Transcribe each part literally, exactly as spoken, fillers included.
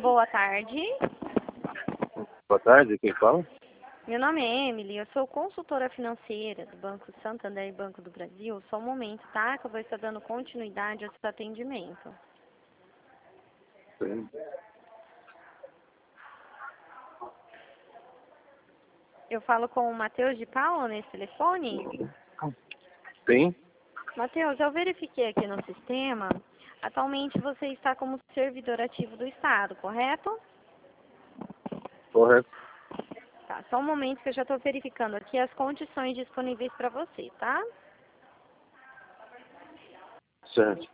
Boa tarde. Boa tarde, quem fala? Meu nome é Emily, eu sou consultora financeira do Banco Santander e Banco do Brasil. Só um momento, tá? Que eu vou estar dando continuidade ao seu atendimento. Sim. Eu falo com o Matheus de Paula nesse telefone? Sim, Matheus, eu verifiquei aqui no sistema. Atualmente você está como servidor ativo do Estado, correto? correto. Tá, só um momento que eu já estou verificando aqui as condições disponíveis para você, tá? Certo.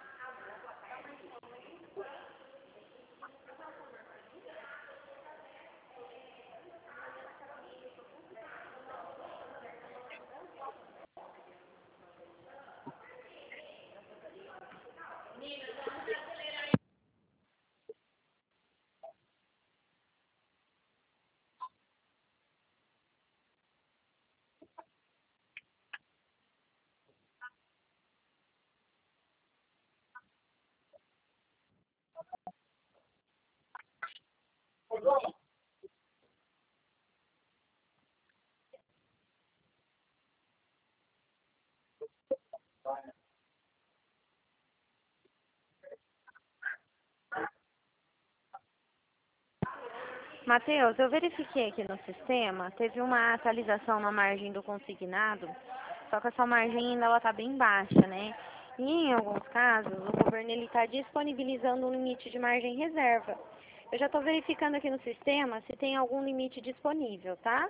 Matheus, eu verifiquei aqui no sistema, teve uma atualização na margem do consignado, só que essa margem ainda ela está bem baixa, né? E em alguns casos, o governo ele está disponibilizando um limite de margem reserva. Eu já estou verificando aqui no sistema se tem algum limite disponível, tá?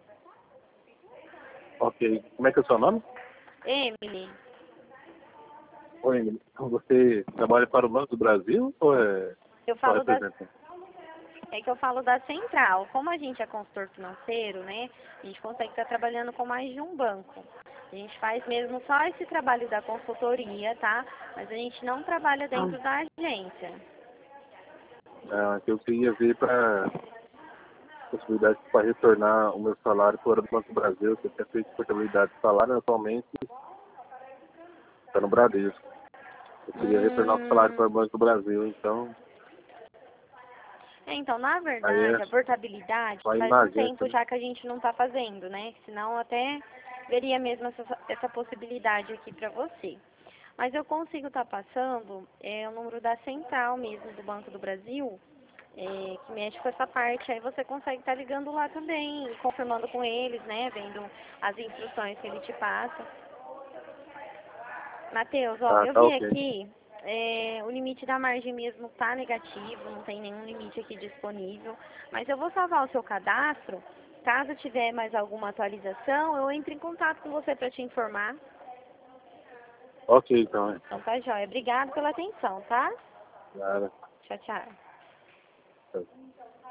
Ok. Como é que é o seu nome? Emily, Oi, Emily. Você trabalha para o Banco do Brasil ou é eu só falo da, representante? é que eu falo da central. Como a gente é consultor financeiro, né? A gente consegue estar trabalhando com mais de um banco. A gente faz mesmo só esse trabalho da consultoria, tá? Mas a gente não trabalha dentro da agência. Ah, que eu queria ver para possibilidade para retornar o meu salário fora do Banco do Brasil, que eu tinha feito portabilidade de salário, atualmente está no Bradesco. Eu queria retornar o salário para o Hum, Banco do Brasil, então é, então, na aí é verdade, a portabilidade só ir faz na um agência, tempo né? já que a gente não está fazendo, né? Senão até veria mesmo essa, essa possibilidade aqui para você. Mas eu consigo estar passando é, o número da central mesmo do Banco do Brasil, é, que mexe com essa parte. Aí você consegue estar ligando lá também, confirmando com eles, né? Vendo as instruções que ele te passa. Matheus, ó, Ah, eu tá vi ok. aqui, é, o limite da margem mesmo tá negativo, não tem nenhum limite aqui disponível, mas eu vou salvar o seu cadastro, caso tiver mais alguma atualização, eu entro em contato com você para te informar. Ok, então, é. Então tá joia, obrigado pela atenção, tá? Nada. Tchau, tchau. Tá.